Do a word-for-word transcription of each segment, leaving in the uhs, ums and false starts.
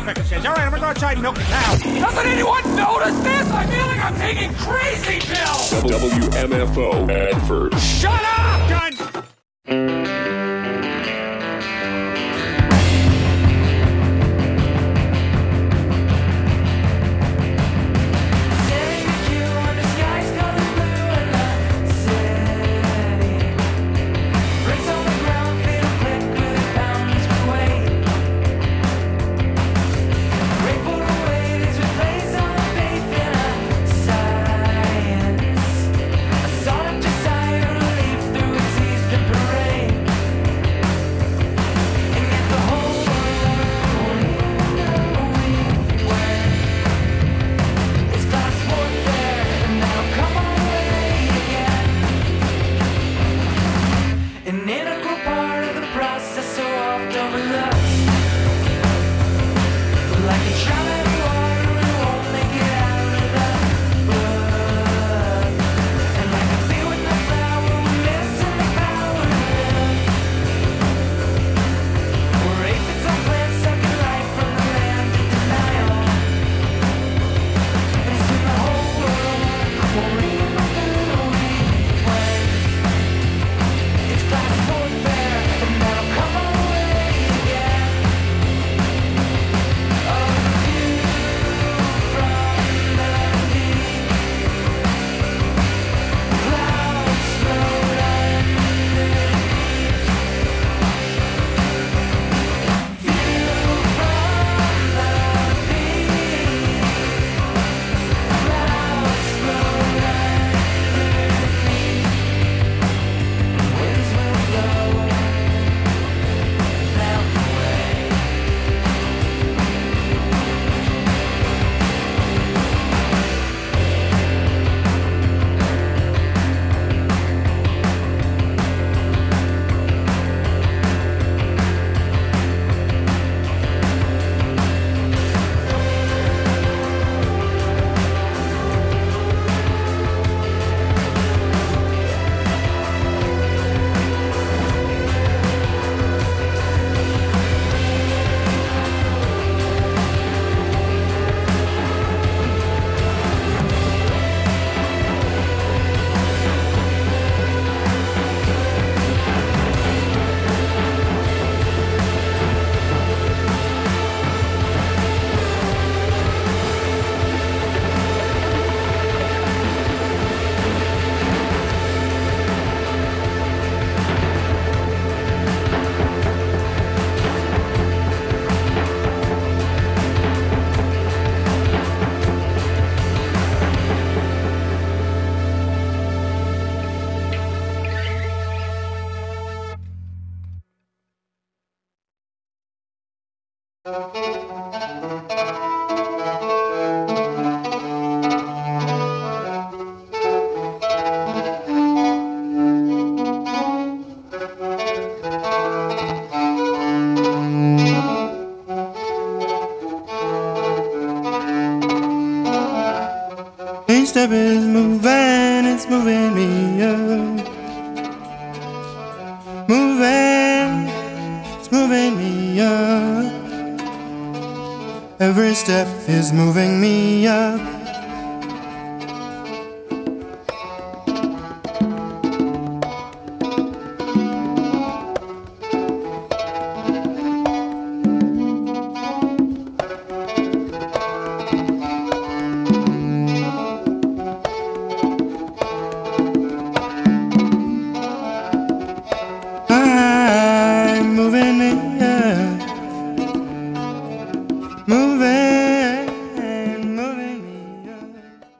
woodpecker says. All right, I'm gonna go outside and milk the cow. Doesn't anyone notice this? I feel like I'm taking crazy pills! W M F O Advert. Shut up! Done. Each step is moving, it's moving me up. Moving, it's moving me up. Every step is moving me up. I'm moving it up. Moving, moving me up.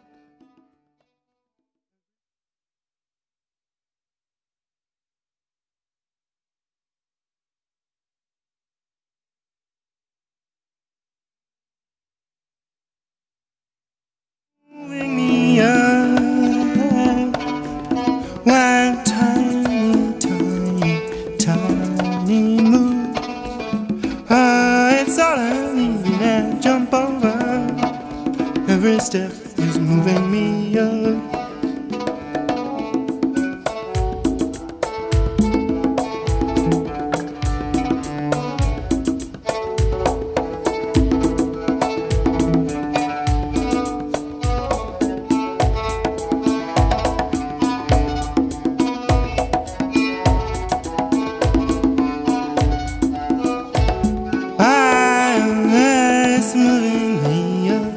Moving me up. One tiny, tiny, tiny move. Oh, it's all I need to jump over. Every step is moving me up. it's moving me up.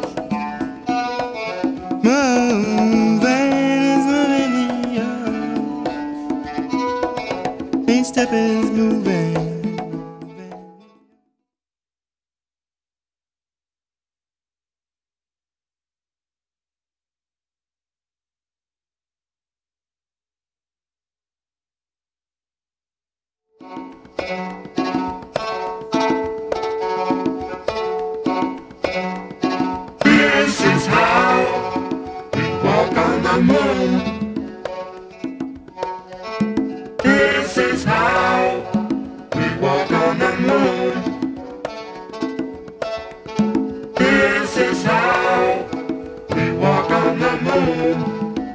Moving, it's moving me up. Each step is moving. This is how we walk on the moon. This is how we walk on the moon. This is how we walk on the moon.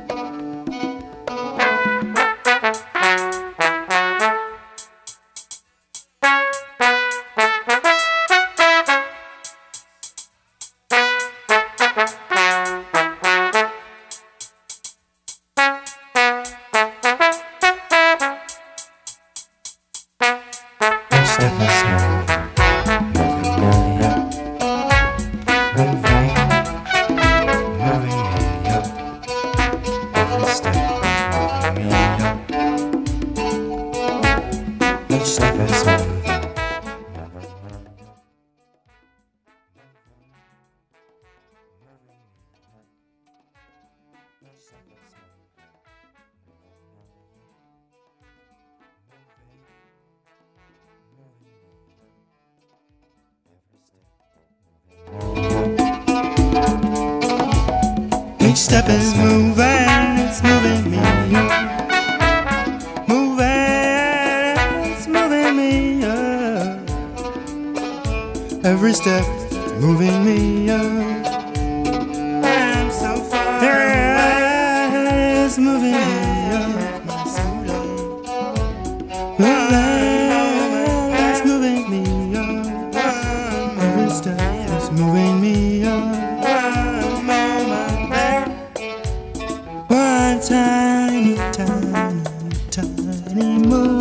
Each step is moving, it's moving me. Moving, it's moving me up. Every step is moving me up. I'm so far away. It's moving me up. Moving, it's moving me up. Every step is moving me up. One tiny, tiny, tiny move.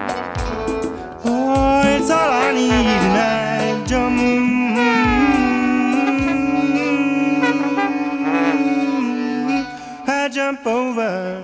Oh, it's all I need, and I jump. I jump over.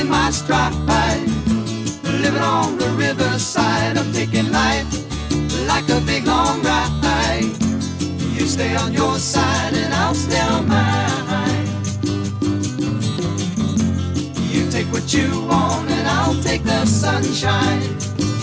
in my stride, living on the riverside. I'm taking life like a big long ride. You stay on your side and I'll stay on mine. You take what you want and I'll take the sunshine.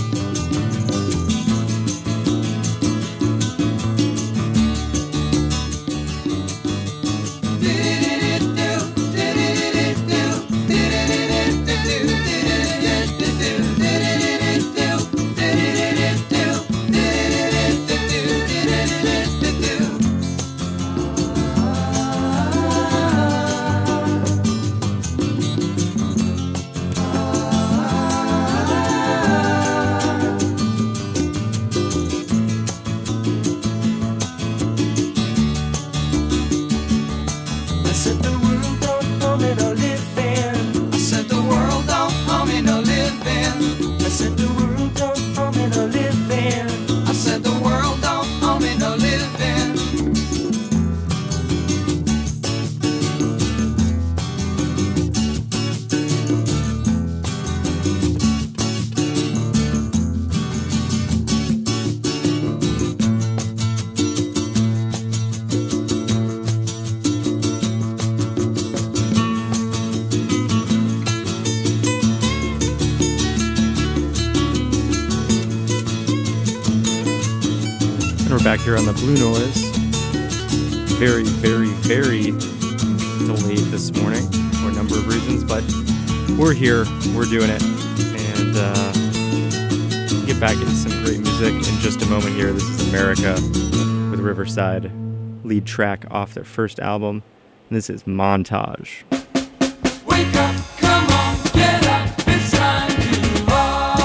Back here on the Blue Noise. Very, very, very delayed this morning for a number of reasons, but we're here, we're doing it, and uh, we'll get back into some great music in just a moment here. This is America with Riverside, lead track off their first album, and this is Montage. Wake up, come on, get up, it's time to rock.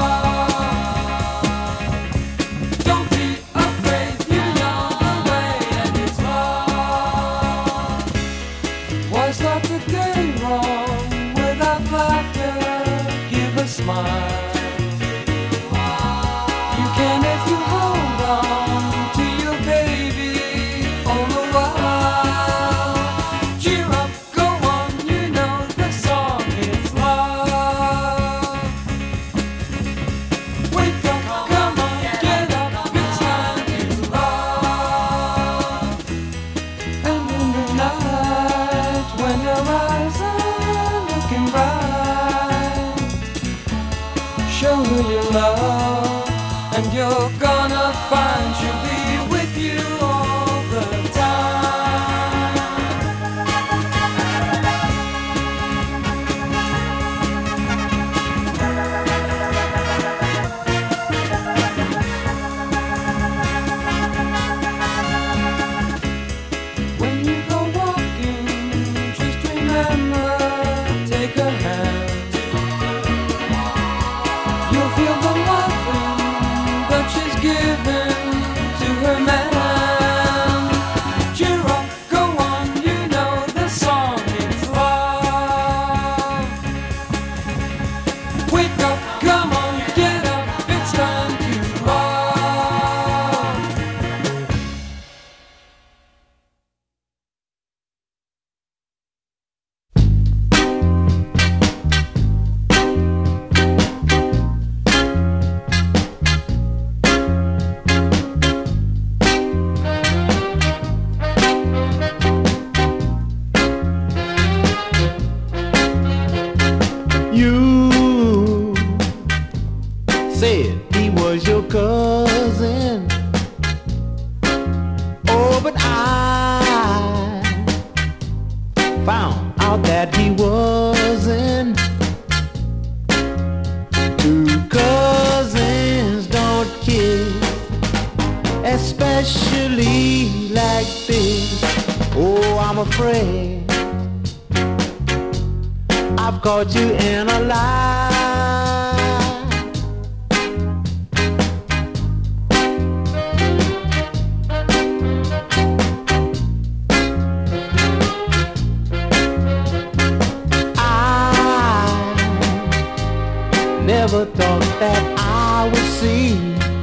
Don't be afraid, you know the way and it's love. Why start the day wrong without laughter? Give a smile. You can if you hold on to your baby all the while. Cheer up, go on, you know the song is love. Wake up, come on, get up, it's time to love. And in the night, when your eyes are looking bright, show her your love, and you're gonna find she'll be with you all the time. When you go walking, just remember, take her hand. You'll feel the loving that she's given to her man. Cheer up, go on, you know the song is love. Wake up, come on, get up, it's time to love. You said he was your cousin. Oh, but I found out that he wasn't. Two cousins don't kiss, especially like this. Oh, I'm afraid I've caught you in a lie. I never thought that I would see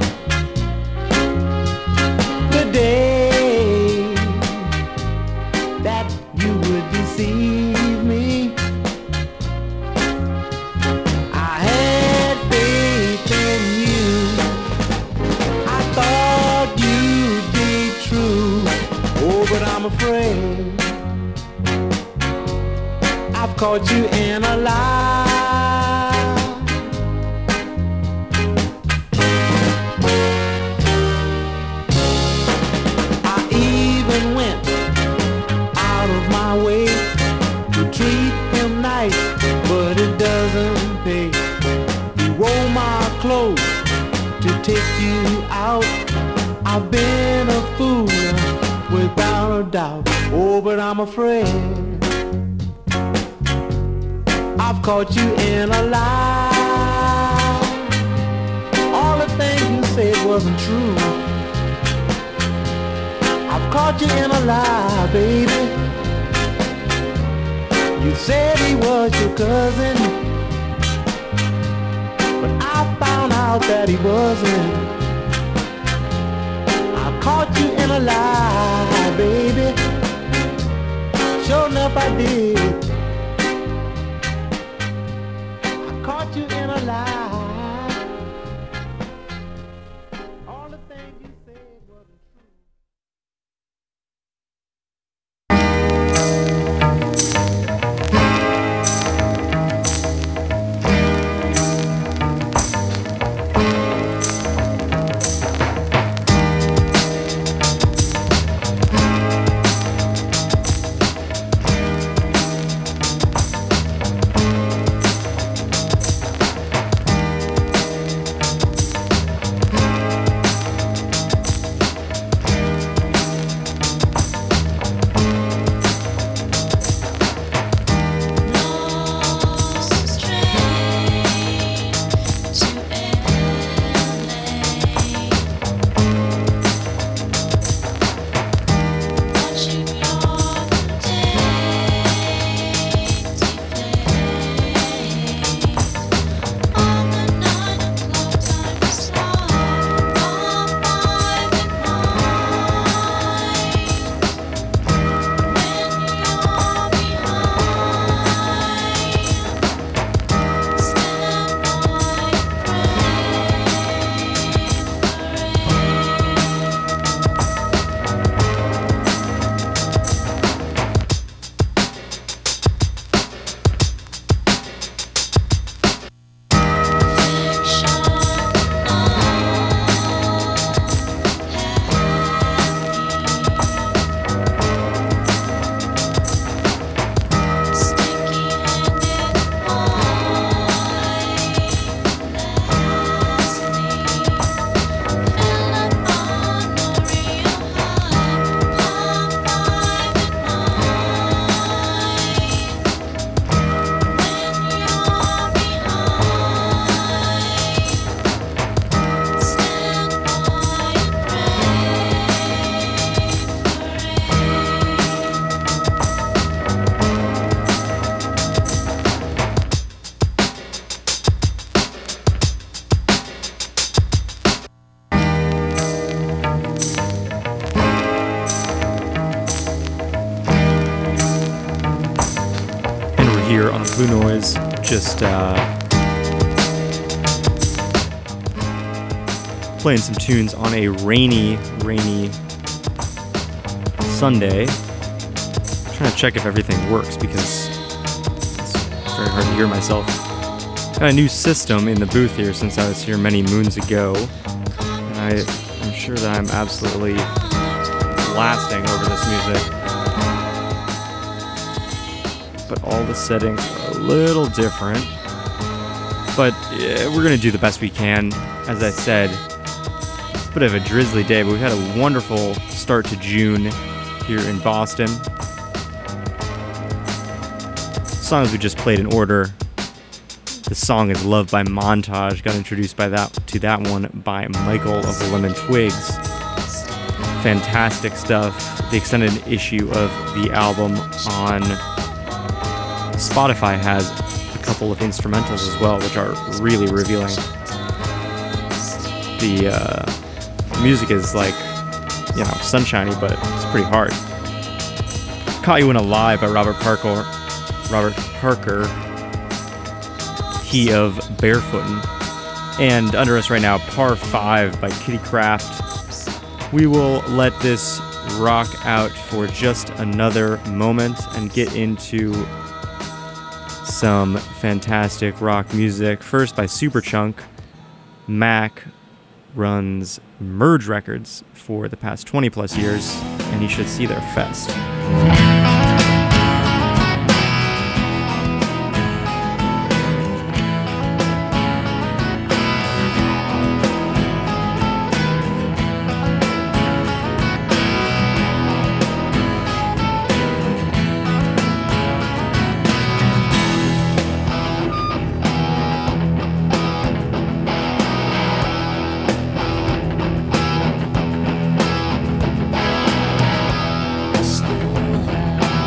the day that you would deceive me. I'm afraid I've caught you in a lie. I even went out of my way to treat him nice, but it doesn't pay. He wore my clothes to take you out. I've been a fool without a doubt. Oh, but I'm afraid I've caught you in a lie. All the things you said wasn't true. I've caught you in a lie, baby. You said he was your cousin, but I found out that he wasn't. I caught you in a lie, baby. Sure enough I did. I caught you in a lie. All the things you said wasn't true. Here on Blue Noise, just uh, playing some tunes on a rainy, rainy Sunday. I'm trying to check if everything works because it's very hard to hear myself. Got a new system in the booth here since I was here many moons ago, and I, I'm sure that I'm absolutely blasting over this music. But all the settings are a little different. But yeah, we're going to do the best we can. As I said, it's a bit of a drizzly day, but we've had a wonderful start to June here in Boston. Songs we just played in order. The song is Love by Montage. Got introduced by that to that one by Michael of the Lemon Twigs. Fantastic stuff. The extended issue of the album on Spotify has a couple of instrumentals as well, which are really revealing. The uh, music is like, you know, sunshiny, but it's pretty hard. Caught You in a Lie by Robert Parker. Robert Parker, he of Barefootin'. And under us right now, Par five by Kitty Craft. We will let this rock out for just another moment and get into some fantastic rock music. First by Superchunk. Mac runs Merge Records for the past twenty plus years, and you should see their fest. Still have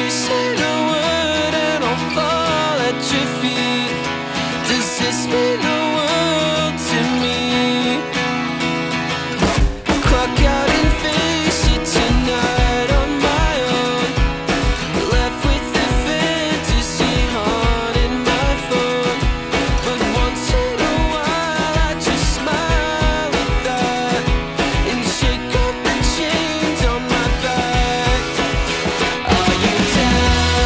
you say the word and I'll fall at your feet. Does this mean the world to me? Clock out and face it tonight on my own. Left with the fantasy haunting my phone. But once in a while I just smile at that and shake up the chains on my back. Are you down?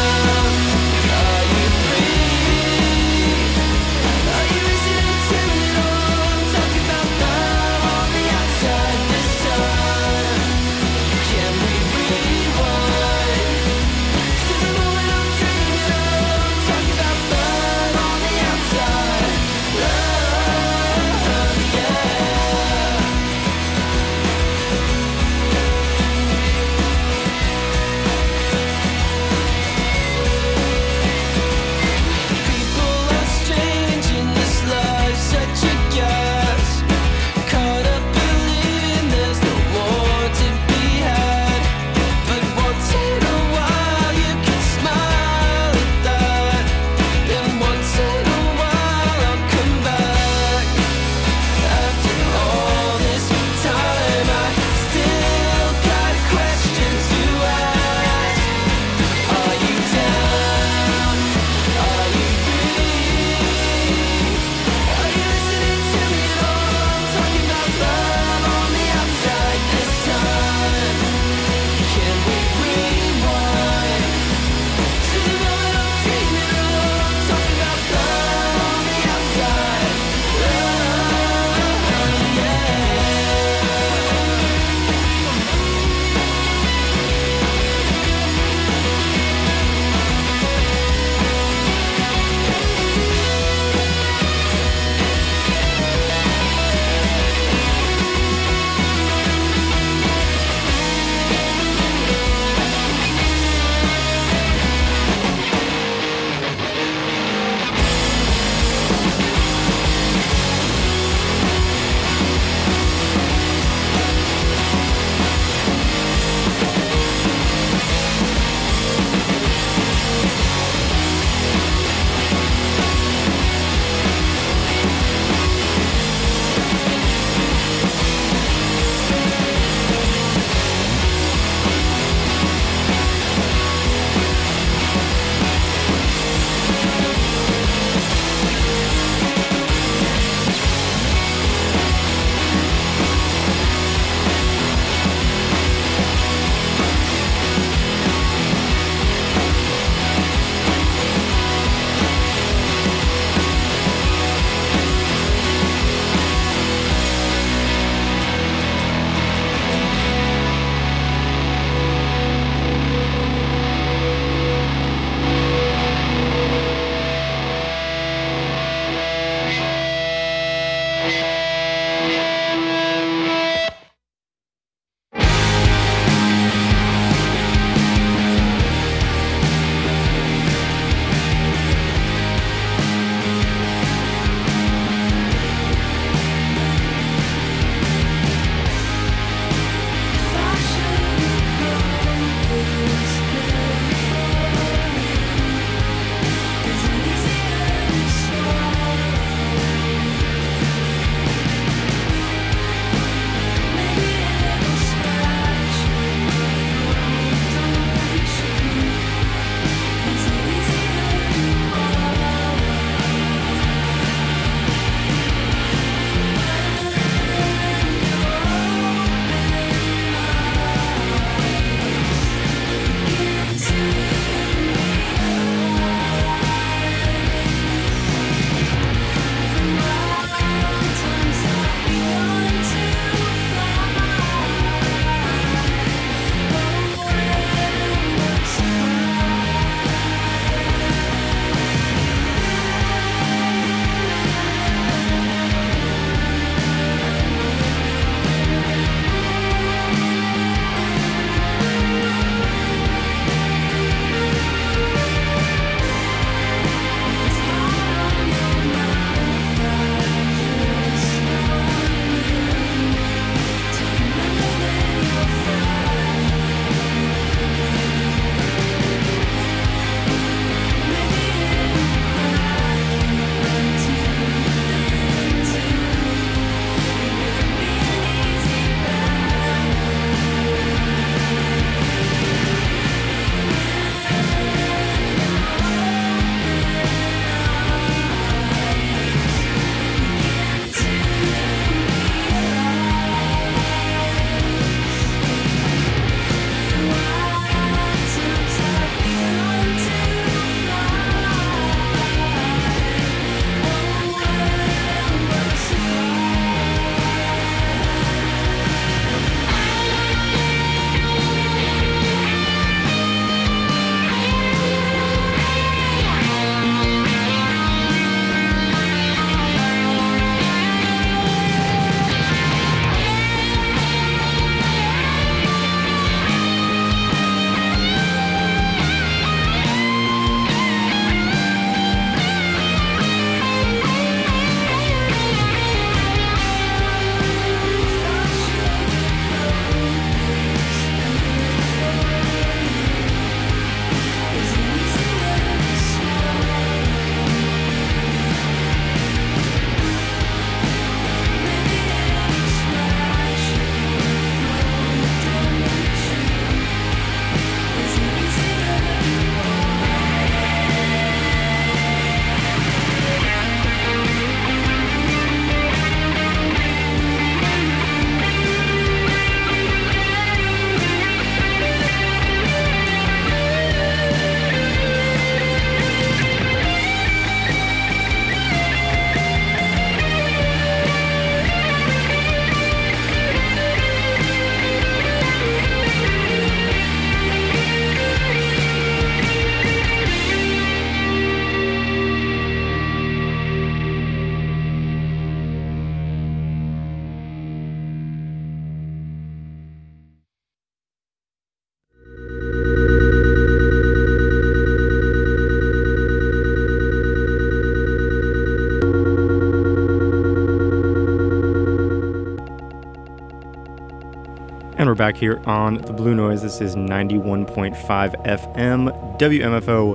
back here on The Blue Noise. This is ninety-one point five F M, W M F O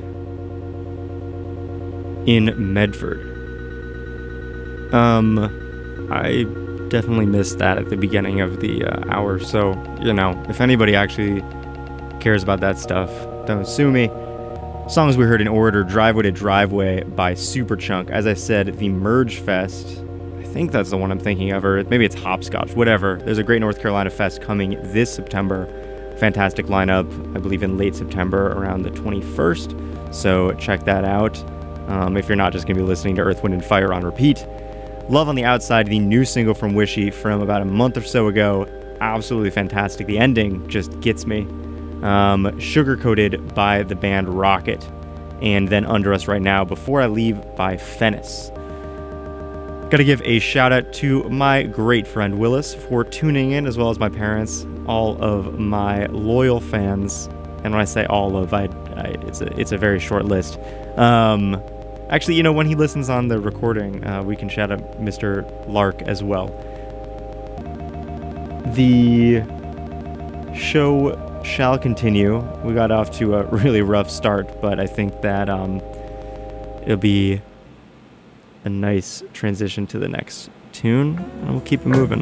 in Medford. Um, I definitely missed that at the beginning of the uh, hour, so, you know, if anybody actually cares about that stuff, don't sue me. Songs we heard in order: Driveway to Driveway by Superchunk. As I said, the Merge Fest, I think that's the one I'm thinking of, or maybe it's Hopscotch, whatever. There's a great North Carolina Fest coming this September. Fantastic lineup, I believe in late September, around the twenty-first, so check that out um, if you're not just going to be listening to Earth, Wind and Fire on repeat. Love on the Outside, the new single from Wishy from about a month or so ago. Absolutely fantastic. The ending just gets me. Um, Sugar-Coated by the band Rocket. And then Under Us Right Now, Before I Leave by Fennis. Gotta give a shout out to my great friend Willis for tuning in, as well as my parents, all of my loyal fans. And when I say all of, I, I it's a it's a very short list. Um, actually, you know, when he listens on the recording, uh, we can shout out Mister Lark as well. The show shall continue. We got off to a really rough start, but I think that um, it'll be a nice transition to the next tune, and we'll keep it moving.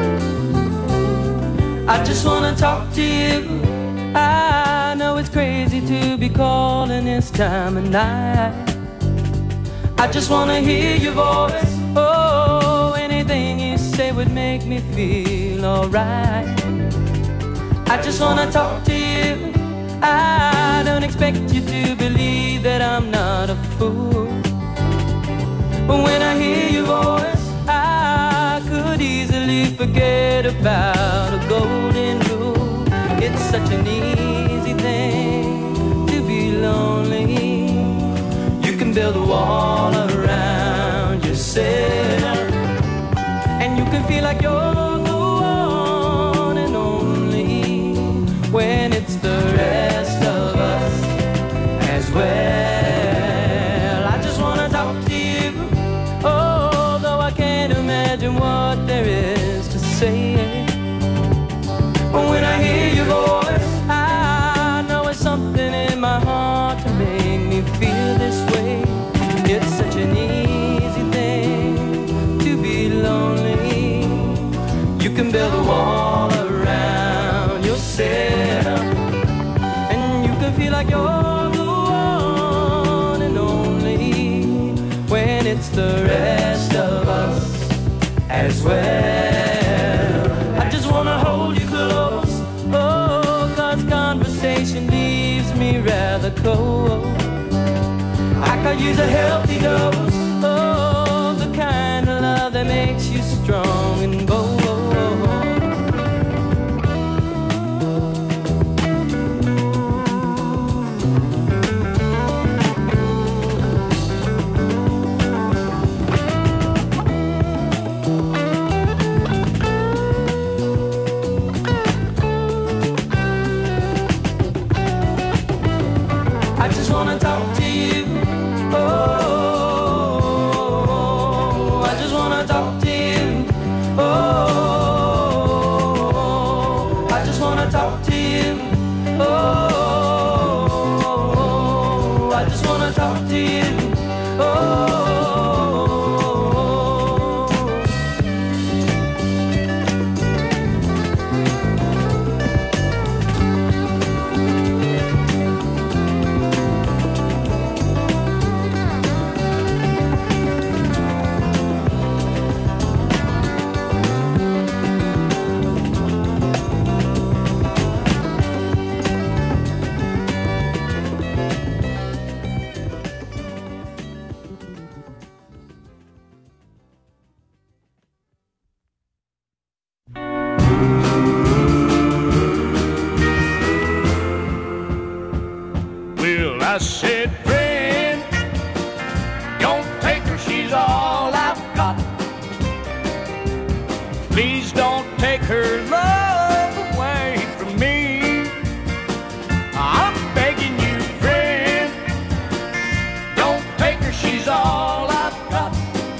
I just wanna talk to you. I know it's crazy calling this time of night. I just wanna hear your voice. Oh, anything you say would make me feel alright. I just wanna talk to you. I don't expect you to believe that I'm not a fool. But when I hear your voice, I could easily forget about a golden rule. It's such an easy thing to be lonely. You can build a wall around yourself, and you can feel like you're the one and only when it's the rest of us as well. I just wanna talk to you, although I can't imagine what there is to say. When I hear your voice, I know it's something in my heart to make me feel this way. It's such an easy thing to be lonely. You can build a wall around yourself, and you can feel like you're the one and only when it's the rest of us as well. I just wanna hold you close, oh, cause conversation leaves me rather cold. I could use a healthy dose, oh, the kind of love that makes you strong and bold. I just wanna talk to you. Oh, I just wanna talk to you. Oh, I just wanna talk to you. Oh, I just wanna talk to you. Oh. Well, I said, friend, don't take her, she's all I've got. Please don't take her love away from me. I'm begging you, friend, don't take her, she's all I've got.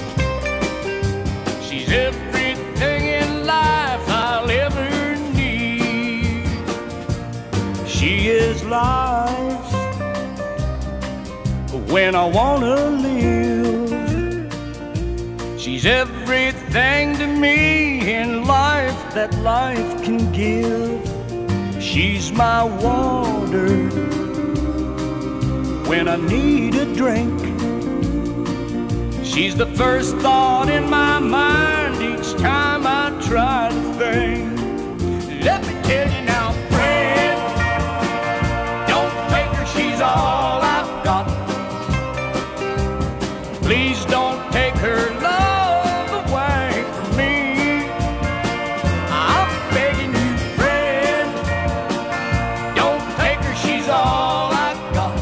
She's everything in life I'll ever need. She is life when I wanna live. She's everything to me in life that life can give. She's my water when I need a drink. She's the first thought in my mind each time I try to think. Let me tell you now, friend, don't take her, she's all I've got. Please don't take her love away from me. I'm begging you, friend, don't take her, she's all I've got.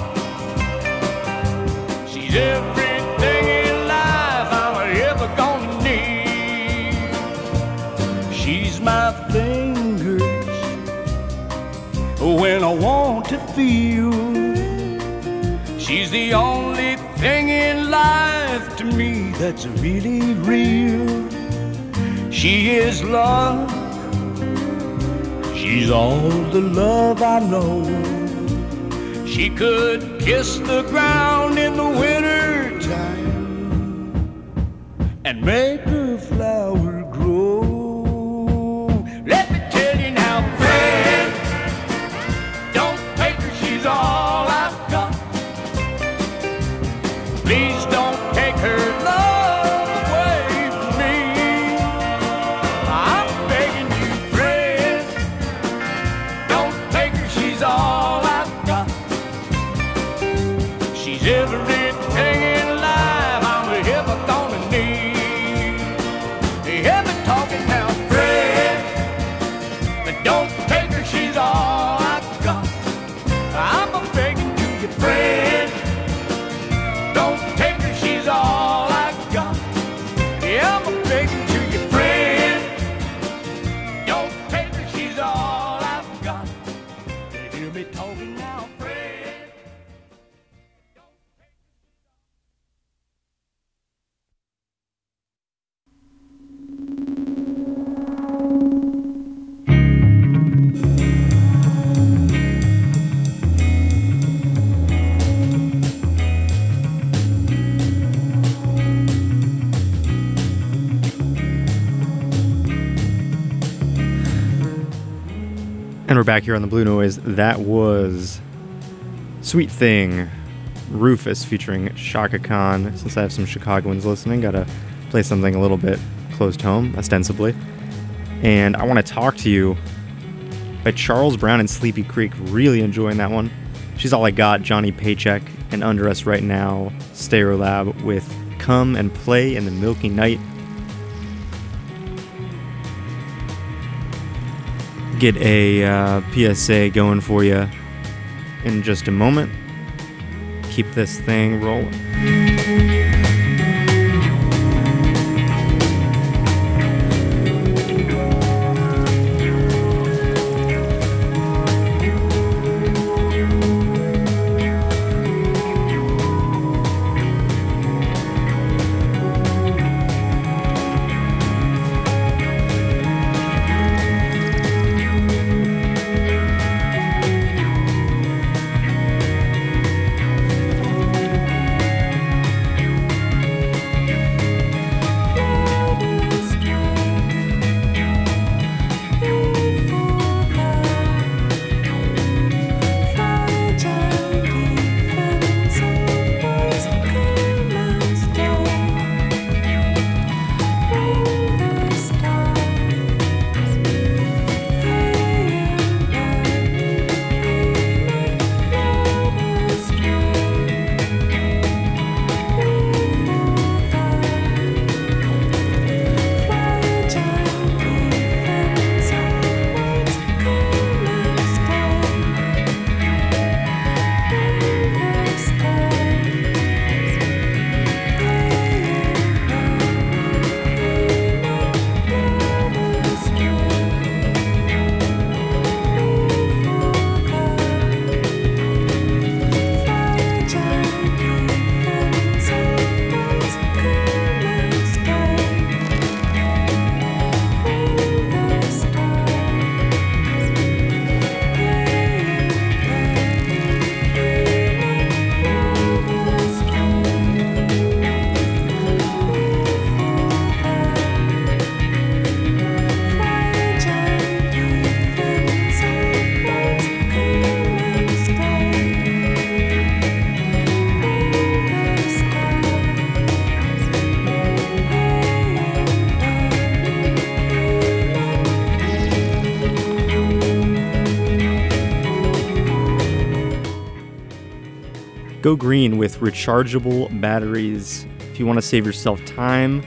She's everything in life I'm ever gonna need. She's my fingers when I want to feel. She's the only thing in life to me that's really real. She is love. She's all the love I know. She could kiss the ground in the winter time and make a flower grow. Let me tell you now, friend, don't take her, she's all I've got. we're back here on the Blue Noise. That was Sweet Thing, Rufus featuring Shaka Khan. Since I have some Chicagoans listening, gotta play something a little bit close to home, ostensibly. And I want to talk to you by Charles Brown and Sleepy Creek. Really enjoying that one. She's All I Got, Johnny Paycheck, and under us right now, Stereolab with Come and Play in the Milky Night. Get a uh, P S A going for you in just a moment. Keep this thing rolling. Go green with rechargeable batteries. If you want to save yourself time...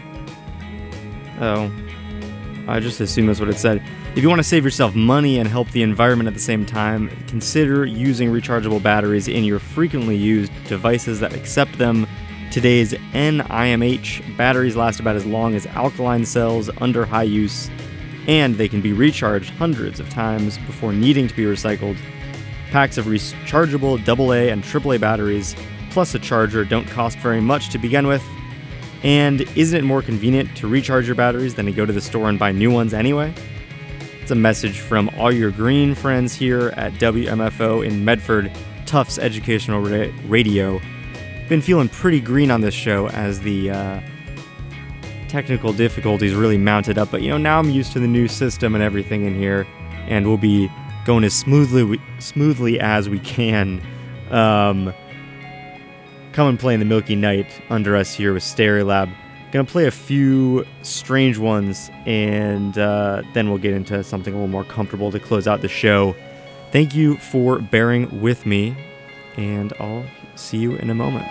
Oh, I just assumed that's what it said. If you want to save yourself money and help the environment at the same time, consider using rechargeable batteries in your frequently used devices that accept them. Today's N I M H batteries last about as long as alkaline cells under high use, and they can be recharged hundreds of times before needing to be recycled. Packs of rechargeable double A and triple A batteries, plus a charger, don't cost very much to begin with. And isn't it more convenient to recharge your batteries than to go to the store and buy new ones anyway? It's a message from all your green friends here at W M F O in Medford, Tufts Educational Ra- Radio. Been feeling pretty green on this show as the uh, technical difficulties really mounted up, but you know, now I'm used to the new system and everything in here, and we'll be going as smoothly smoothly as we can. Um, come and play in the Milky Night under us here with Stereolab. Gonna play a few strange ones, and uh, then we'll get into something a little more comfortable to close out the show. Thank you for bearing with me, and I'll see you in a moment.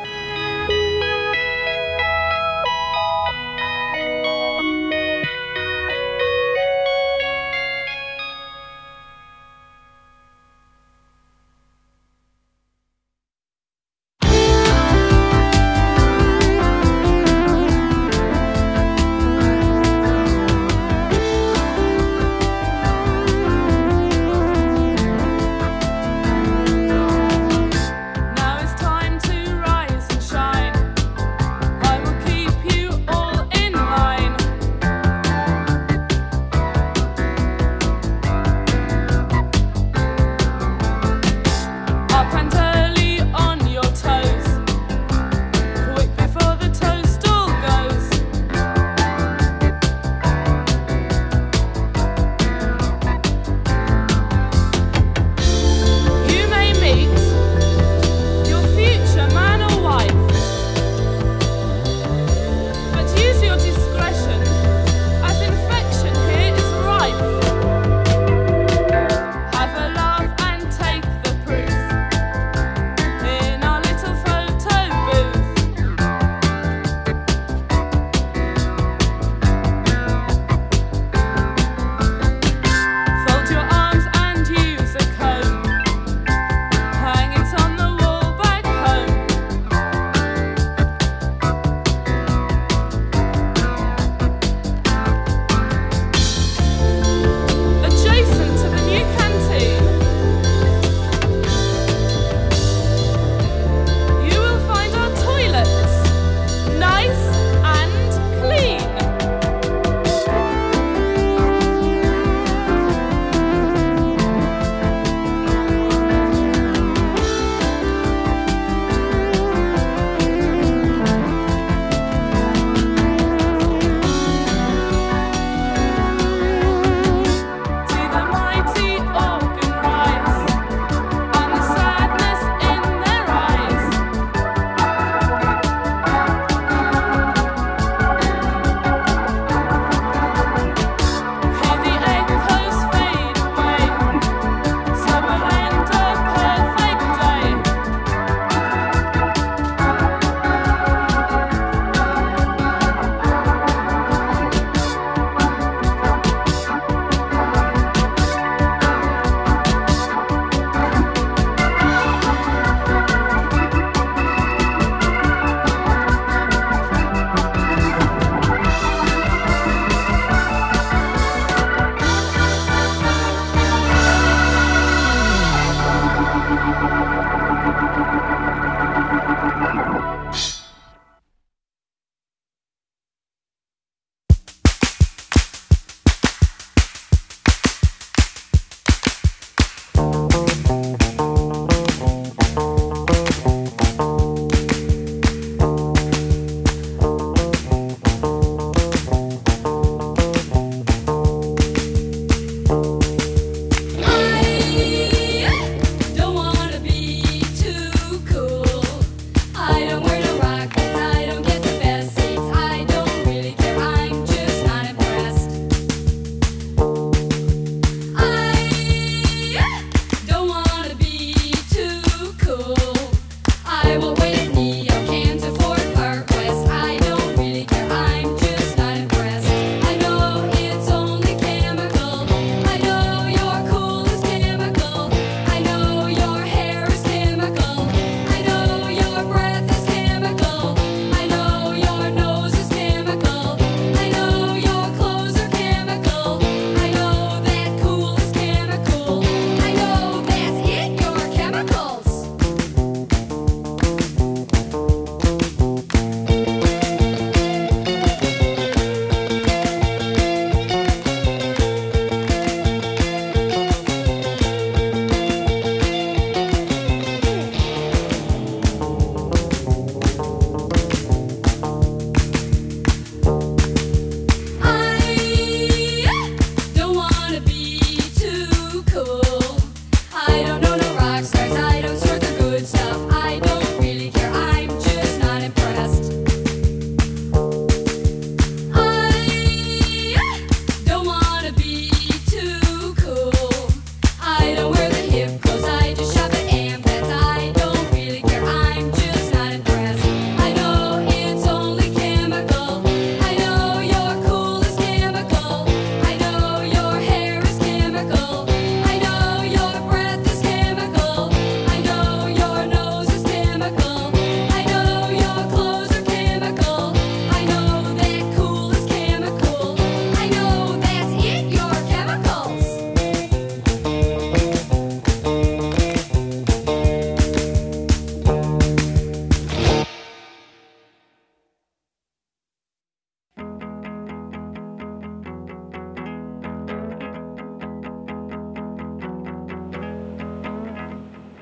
Now it's time to rise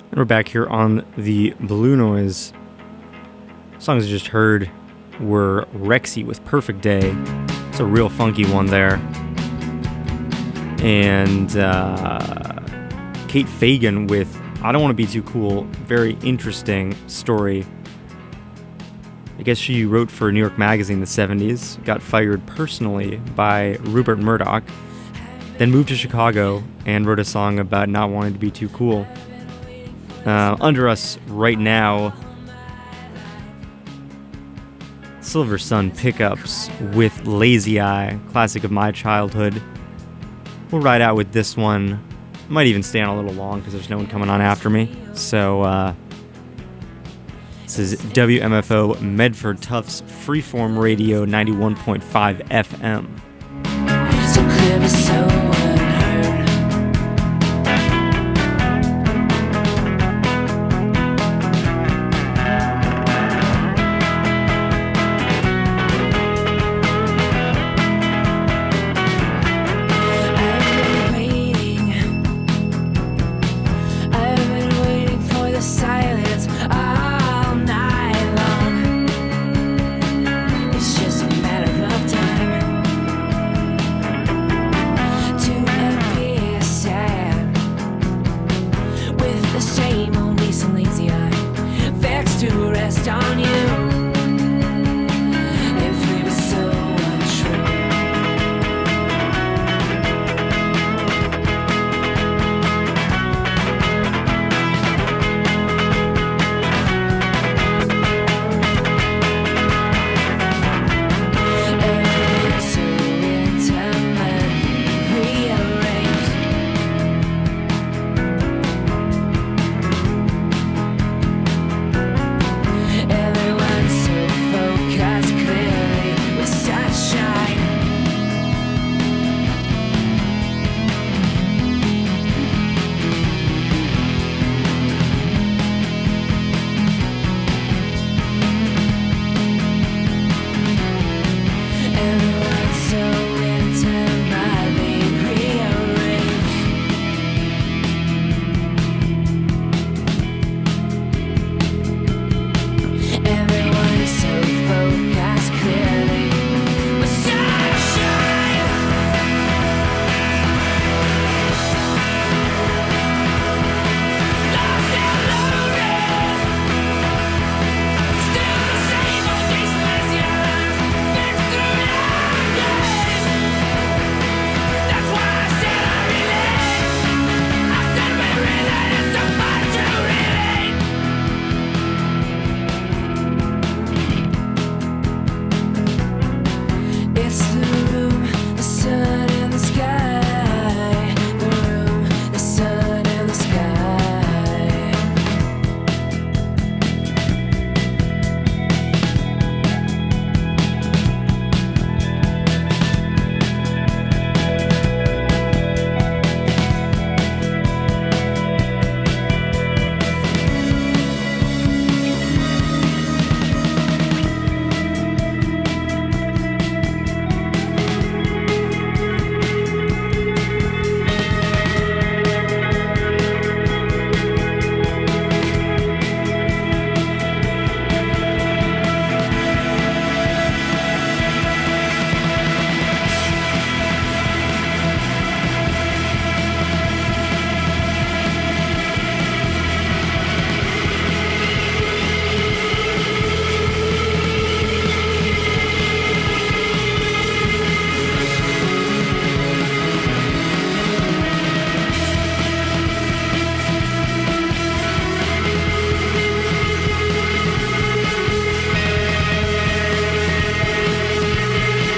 And we're back here on the Blue Noise. Songs I just heard were Rexy with Perfect Day. It's a real funky one there. And uh, Kate Fagan with I Don't Want to Be Too Cool. Very interesting story. I guess she wrote for New York Magazine in the seventies, got fired personally by Rupert Murdoch, then moved to Chicago and wrote a song about not wanting to be too cool. Uh, under us right now, Silver Sun Pickups with Lazy Eye, classic of my childhood. We'll ride out with this one. Might even stay on a little long because there's no one coming on after me. So, uh, this is W M F O Medford Tufts Freeform Radio ninety-one point five F M. So clear, but so